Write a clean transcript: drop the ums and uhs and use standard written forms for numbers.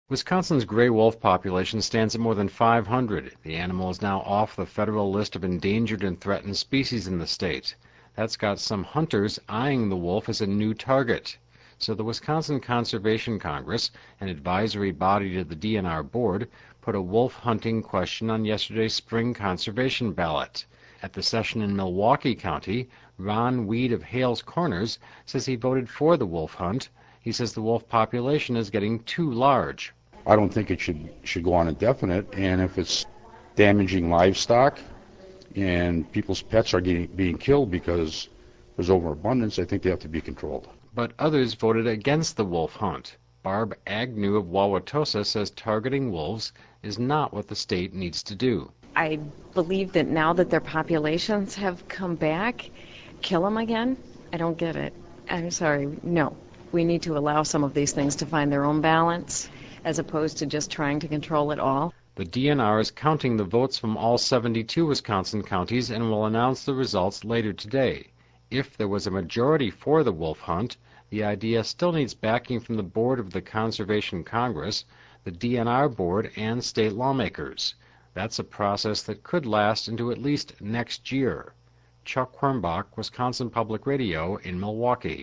Wisconsin's gray wolf population stands at more than 500. The animal is now off the federal list of endangered and threatened species in the state. That's got some hunters eyeing the wolf as a new target. So the Wisconsin Conservation Congress, an advisory body to the DNR board, put a wolf hunting question on yesterday's spring conservation ballot. At the session in Milwaukee County, Ron Weed of Hales Corners says he voted for the wolf hunt. He says the wolf population is getting too large. I don't think it should go on indefinite, and if it's damaging livestock and people's pets are being killed because there's overabundance, I think they have to be controlled. But others voted against the wolf hunt. Barb Agnew of Wauwatosa says targeting wolves is not what the state needs to do. I believe that now that their populations have come back, kill them again? I don't get it. I'm sorry, no. We need to allow some of these things to find their own balance, as opposed to just trying to control it all. The DNR is counting the votes from all 72 Wisconsin counties and will announce the results later today. If there was a majority for the wolf hunt, the idea still needs backing from the board of the Conservation Congress, the DNR board, and state lawmakers. That's a process that could last into at least next year. Chuck Quirmbach, Wisconsin Public Radio in Milwaukee.